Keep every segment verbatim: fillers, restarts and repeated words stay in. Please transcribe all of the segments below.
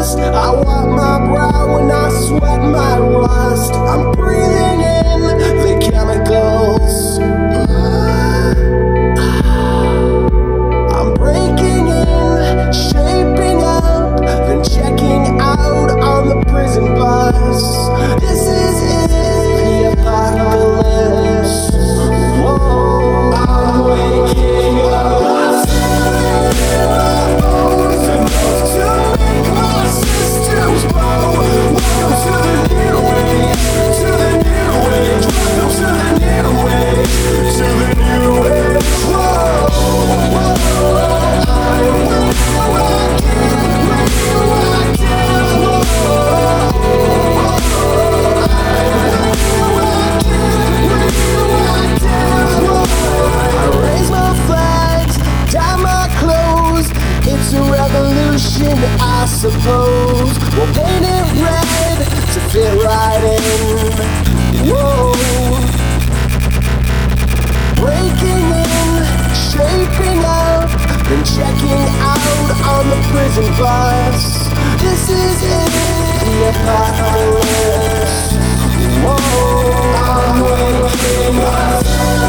dust. I wipe my brow when I sweat my rust. I'm breathing in the chemicals. I'm breaking in, shaping up, then checking out on the prison bus. This is it, the apocalypse. Whoa, I'm waking up. I suppose we'll paint it red to fit right in. Whoa. Breaking in, shaping up, then checking out on the prison bus. This is it, the apocalypse. Whoa, I'm waking up.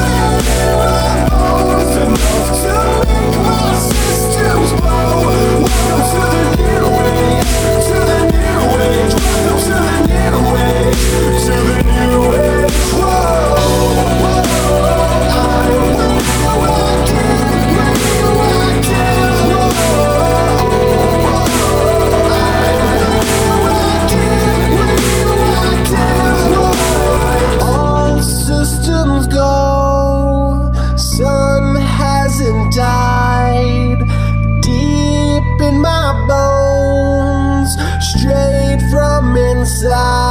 Enough to make my systems blow. Welcome to the new age, to the new age. Welcome to the new age, to the new age. Whoa, whoa, I'm radioactive, radioactive. Whoa, I'm radioactive, radioactive. All systems go. Sun hasn't died. Deep in my bones, straight from inside.